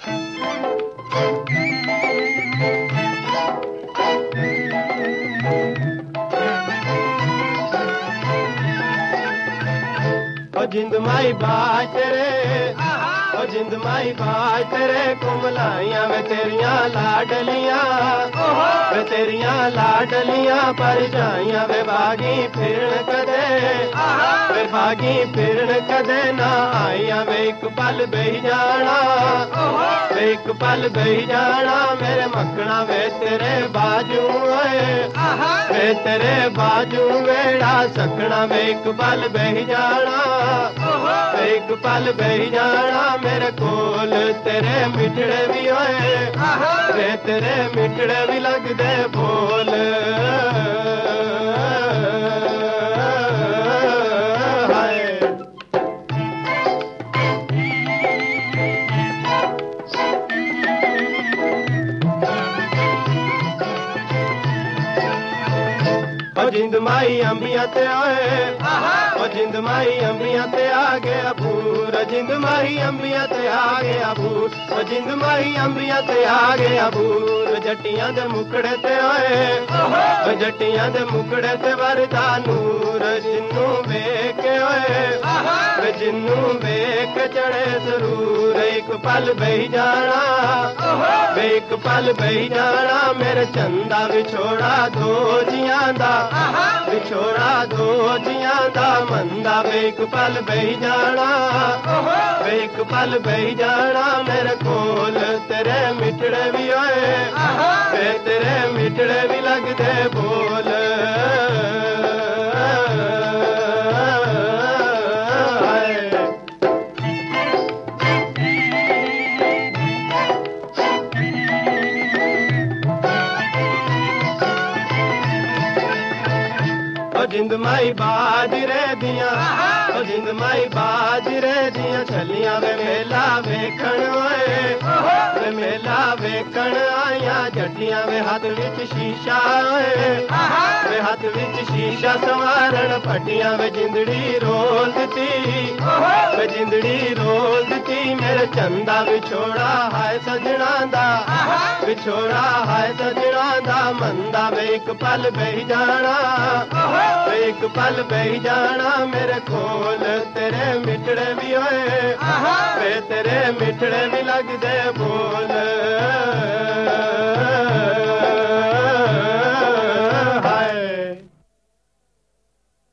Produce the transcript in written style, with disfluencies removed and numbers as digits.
जिंद माई बाज तेरे, ओ जिंद माई बाज तेरे कुमलाइयां वे तेरियां लाडलियां, वे तेरियां लाडलियां परछाइयां वे भागी फिरन कदे, वे भागी फिरन कदे ना आइयां वे एक पल बही जाना, वे एक पल बही जाना मेरे मखना वे तेरे बाजू वे तेरे बाजू वेड़ा सकना वे एक पल बही जाना, एक पल बही जाना मेरे कोल तेरे मिठड़े भी होए, वे तेरे मिठड़े भी लगदे बोल। जिंद माई अंबिया ते आए, ओ जिंद माई अंबिया ते आ गया भूर, जिंद माई अंबिया ते आ गया भूर, ओ जिंद माई अंबिया ते आ गया भूर। जट्टियां दे मुकड़े ते आए, ओ जट्टियां दे मुकड़े ते वरदा नूर, जिन्नू वेख होए जिन्नू वेख चढ़े जरूर एक पल बही जाना, एक पल बही जाना मेरे चंदा विछोड़ा दो जियां दा, विछोड़ा दो जियां दा मंदा एक पल बही जाना, एक पल बही जाना मेरे कोल तेरे मिठड़े भी होए, तेरे मिठड़े भी लगदे बोल। जिंद माई बाजरे दियां, जिंद माई बाजरे दियां छलियां वे मेला वेखण वे मेला वेखण आया जट्टियां वे हाथ विच शीशा वे हाथ विच शीशा संवारण फटियां वे जिंदड़ी रोल दिती, वे जिंदड़ी रोल दिती मेरे चंदा विछोड़ा हाय सजना दा, विछोड़ा हाय सजना दा मंदा वे एक पल बही जाना, एक पल बही जाना मेरे कोल तेरे मिठड़े भी होए, तेरे मिठड़े भी लगदे बोल।